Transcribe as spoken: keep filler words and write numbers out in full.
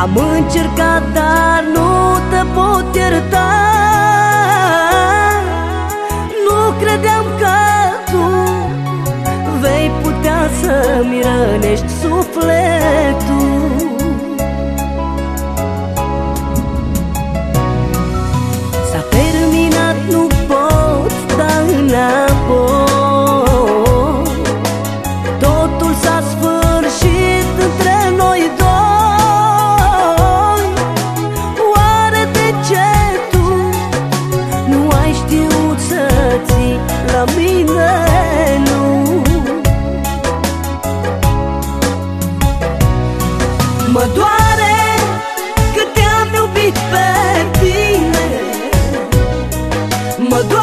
Am încercat, dar nu te pot ierta. Nu credeam că tu vei putea să-mi rănești sufletul. S-a terminat, nu pot da înapoi. Totul s-a sfârșit între noi doi. Oare de ce tu nu ai știut să ții la mine? Nu. Mă doare că te-am iubit pe tine. Mă doare